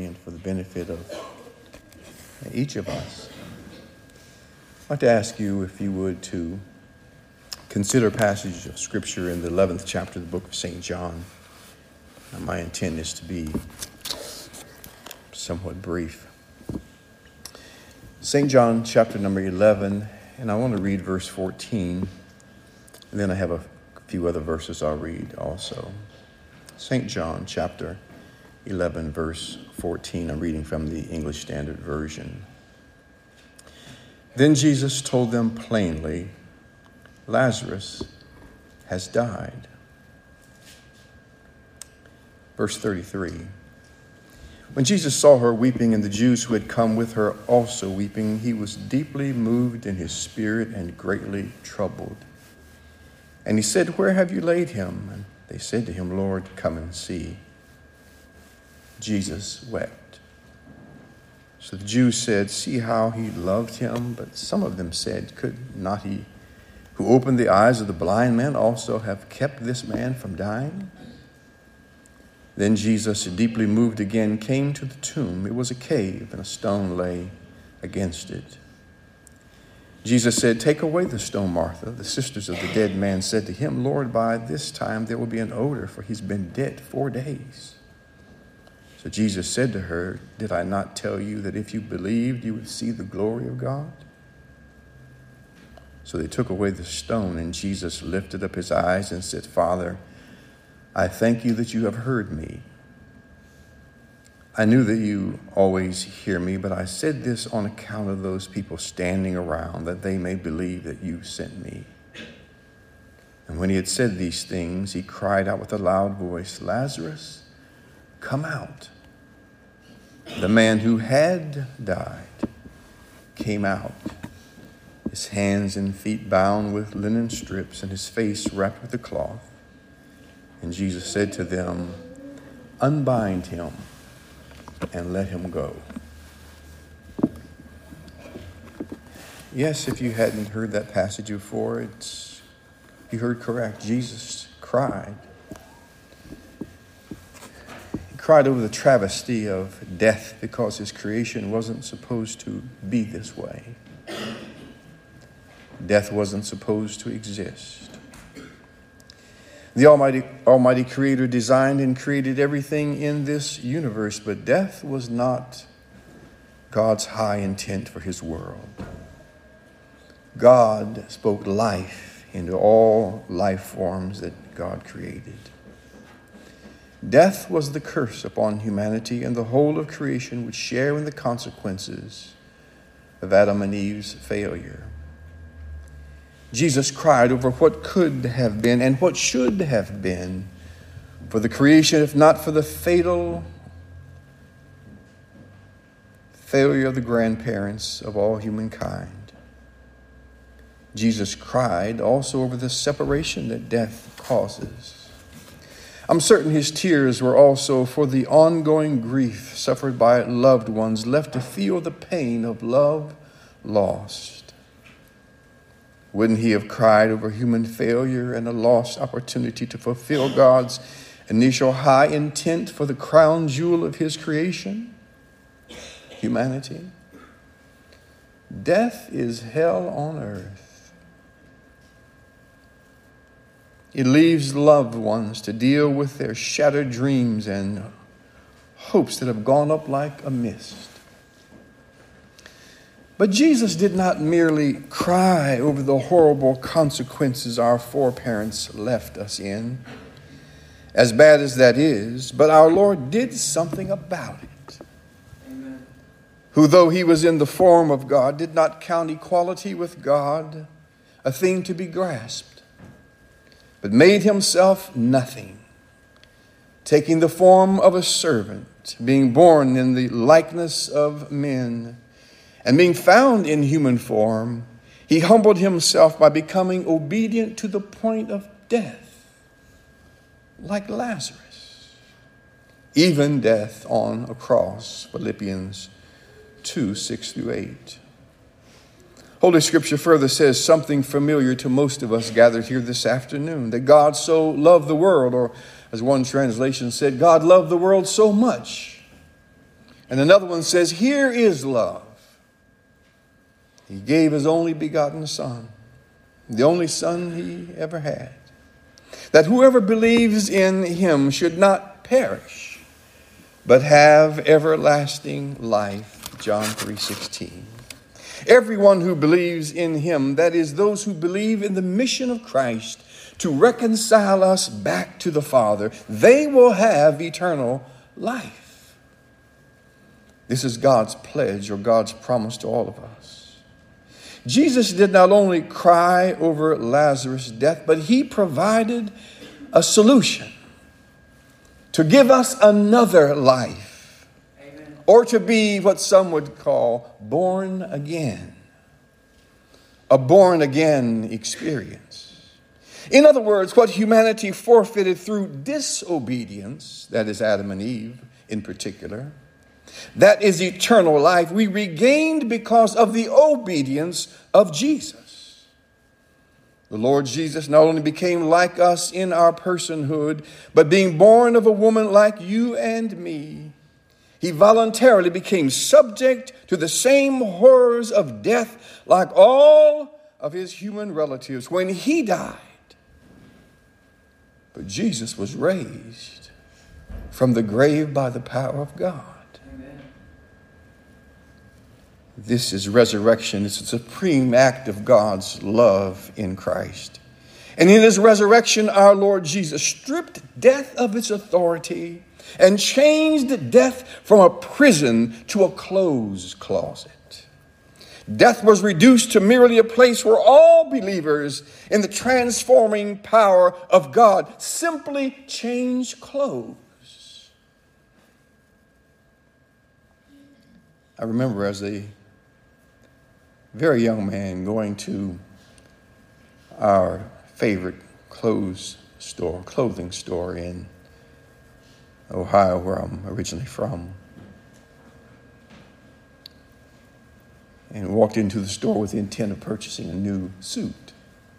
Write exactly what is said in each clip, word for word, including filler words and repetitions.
family and for the benefit of each of us, I'd like to ask you, if you would, to consider a passage of Scripture in the eleventh chapter of the book of Saint John. Now, my intent is to be somewhat brief. Saint John chapter number eleven, and I want to read verse fourteen, and then I have a few other verses I'll read also. Saint John chapter eleven, verse fourteen. I'm reading from the English Standard Version. Then Jesus told them plainly, Lazarus has died. Verse thirty-three. When Jesus saw her weeping, and the Jews who had come with her also weeping, he was deeply moved in his spirit and greatly troubled. And he said, Where have you laid him? And they said to him, Lord, come and see. Jesus wept. So the Jews said, See how he loved him. But some of them said, Could not he who opened the eyes of the blind man also have kept this man from dying? Then Jesus, deeply moved again, came to the tomb. It was a cave, and a stone lay against it. Jesus said, Take away the stone, Martha. The sisters of the dead man said to him, Lord, by this time there will be an odor, for he's been dead four days. So Jesus said to her, Did I not tell you that if you believed, you would see the glory of God? So they took away the stone, and Jesus lifted up his eyes and said, Father, I thank you that you have heard me. I knew that you always hear me, but I said this on account of those people standing around, that they may believe that you sent me. And when he had said these things, he cried out with a loud voice, Lazarus, come out. The man who had died came out, his hands and feet bound with linen strips, and his face wrapped with a cloth. And Jesus said to them, Unbind him and let him go. Yes, if you hadn't heard that passage before, it's you heard correct. Jesus cried. He cried over the travesty of death because his creation wasn't supposed to be this way. Death wasn't supposed to exist. The Almighty, Almighty Creator designed and created everything in this universe, but death was not God's high intent for his world. God spoke life into all life forms that God created. Death was the curse upon humanity, and the whole of creation would share in the consequences of Adam and Eve's failure. Jesus cried over what could have been and what should have been for the creation, if not for the fatal failure of the grandparents of all humankind. Jesus cried also over the separation that death causes. I'm certain his tears were also for the ongoing grief suffered by loved ones left to feel the pain of love lost. Wouldn't he have cried over human failure and a lost opportunity to fulfill God's initial high intent for the crown jewel of his creation? Humanity. Death is hell on earth. It leaves loved ones to deal with their shattered dreams and hopes that have gone up like a mist. But Jesus did not merely cry over the horrible consequences our foreparents left us in, as bad as that is, but our Lord did something about it. Amen. Who, though he was in the form of God, did not count equality with God a thing to be grasped, but made himself nothing, taking the form of a servant, being born in the likeness of men, and being found in human form, he humbled himself by becoming obedient to the point of death, like Lazarus, even death on a cross, Philippians two, six through eight. Holy Scripture further says something familiar to most of us gathered here this afternoon, that God so loved the world, or as one translation said, God loved the world so much And another one says, here is love. He gave his only begotten Son, the only Son he ever had, that whoever believes in him should not perish, but have everlasting life. John three sixteen. Everyone who believes in him, that is, those who believe in the mission of Christ to reconcile us back to the Father, they will have eternal life. This is God's pledge or God's promise to all of us. Jesus did not only cry over Lazarus' death, but he provided a solution to give us another life. Or to be what some would call born again. A born again experience. In other words, what humanity forfeited through disobedience, that is Adam and Eve in particular, that is eternal life, we regained because of the obedience of Jesus. The Lord Jesus not only became like us in our personhood, but being born of a woman like you and me, he voluntarily became subject to the same horrors of death like all of his human relatives when he died. But Jesus was raised from the grave by the power of God. Amen. This is resurrection. It's a supreme act of God's love in Christ. And in his resurrection, our Lord Jesus stripped death of its authority and changed death from a prison to a closed closet. Death was reduced to merely a place where all believers in the transforming power of God simply change clothes. I remember as a very young man going to our favorite clothes store, clothing store in Ohio, where I'm originally from, and walked into the store with the intent of purchasing a new suit.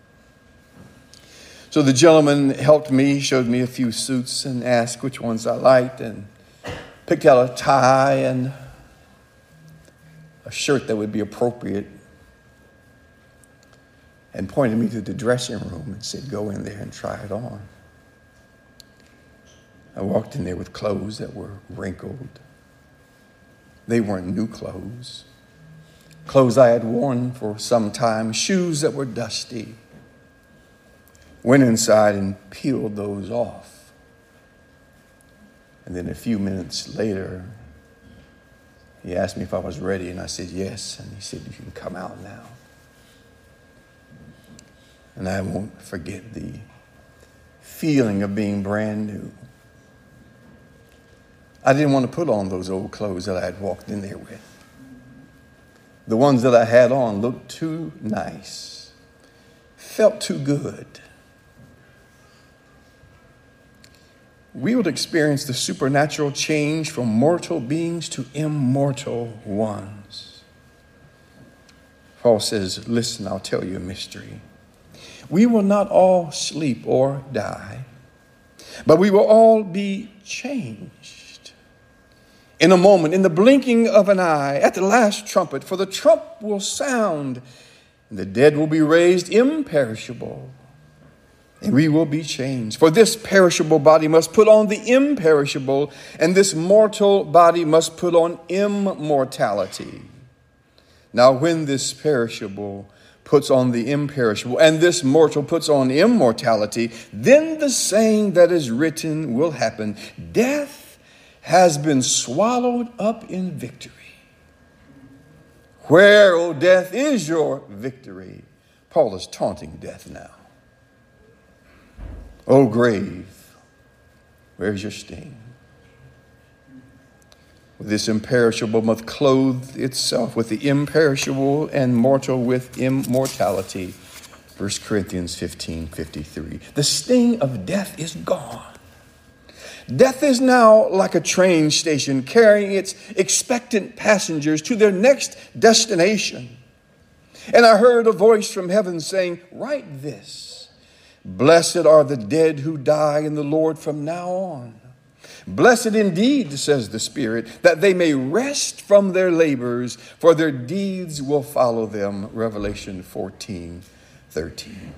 So the gentleman helped me, showed me a few suits and asked which ones I liked, and picked out a tie and a shirt that would be appropriate, and pointed me to the dressing room and said, go in there and try it on. I walked in there with clothes that were wrinkled. They weren't new clothes. Clothes I had worn for some time, shoes that were dusty. Went inside and peeled those off. And then a few minutes later, he asked me if I was ready, and I said yes. And he said, you can come out now. And I won't forget the feeling of being brand new. I didn't want to put on those old clothes that I had walked in there with. The ones that I had on looked too nice, felt too good. We would experience the supernatural change from mortal beings to immortal ones. Paul says, listen, I'll tell you a mystery. We will not all sleep or die, but we will all be changed. In a moment, in the blinking of an eye, at the last trumpet, for the trump will sound, and the dead will be raised imperishable, and we will be changed. For this perishable body must put on the imperishable, and this mortal body must put on immortality. Now, when this perishable puts on the imperishable, and this mortal puts on immortality, then the saying that is written will happen. Death has been swallowed up in victory. Where, O death, is your victory? Paul is taunting death now. O grave, where's your sting? This imperishable must clothe itself with the imperishable, and mortal with immortality. First Corinthians fifteen fifty-three. The sting of death is gone. Death is now like a train station carrying its expectant passengers to their next destination. And I heard a voice from heaven saying, write this, blessed are the dead who die in the Lord from now on. Blessed indeed, says the Spirit, that they may rest from their labors, for their deeds will follow them. Revelation fourteen thirteen.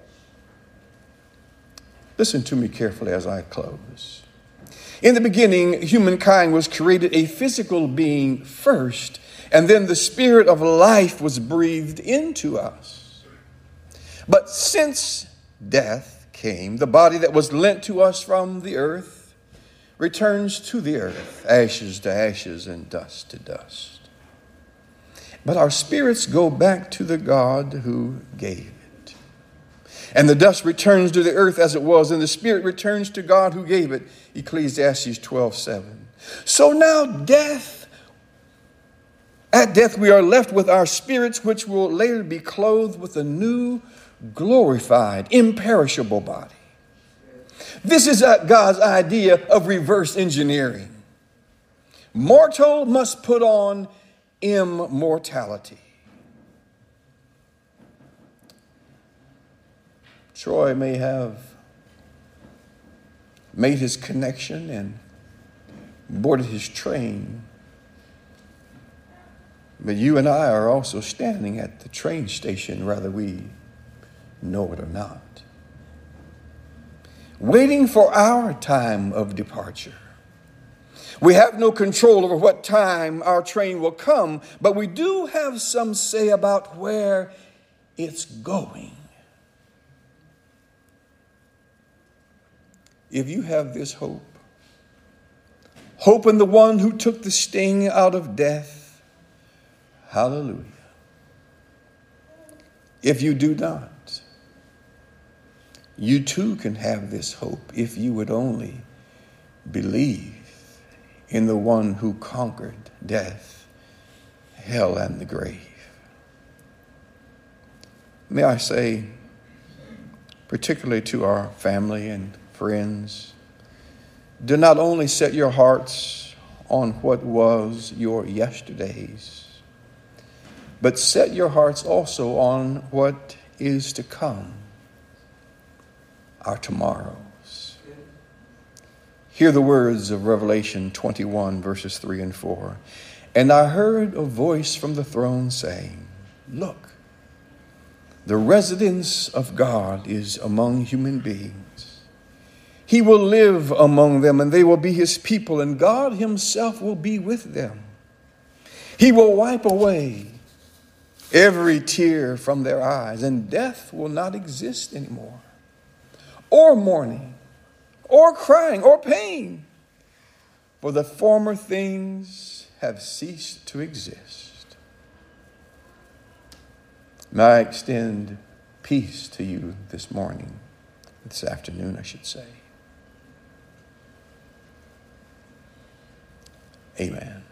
Listen to me carefully as I close. In the beginning, humankind was created a physical being first, and then the spirit of life was breathed into us. But since death came, the body that was lent to us from the earth returns to the earth, ashes to ashes and dust to dust. But our spirits go back to the God who gave it. And the dust returns to the earth as it was, and the spirit returns to God who gave it. Ecclesiastes twelve seven. So now death, at death we are left with our spirits, which will later be clothed with a new, glorified, imperishable body. This is God's idea of reverse engineering. Mortal must put on immortality. Troy may have made his connection and boarded his train, but you and I are also standing at the train station, whether we know it or not, waiting for our time of departure. We have no control over what time our train will come, but we do have some say about where it's going. If you have this hope, hope in the one who took the sting out of death, hallelujah. If you do not, you too can have this hope if you would only believe in the one who conquered death, hell, and the grave. May I say, particularly to our family and friends, do not only set your hearts on what was your yesterdays, but set your hearts also on what is to come, our tomorrows. Hear the words of Revelation twenty-one, verses three and four. And I heard a voice from the throne saying, look, the residence of God is among human beings. He will live among them, and they will be his people, and God himself will be with them. He will wipe away every tear from their eyes, and death will not exist anymore, or mourning, or crying, or pain, for the former things have ceased to exist. May I extend peace to you this morning, this afternoon, I should say. Amen.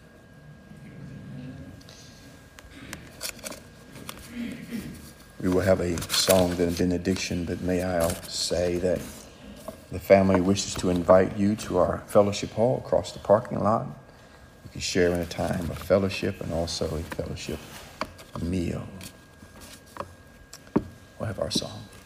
We will have a song and a benediction, but may I say that the family wishes to invite you to our fellowship hall across the parking lot. You can share in a time of fellowship and also a fellowship meal. We'll have our song.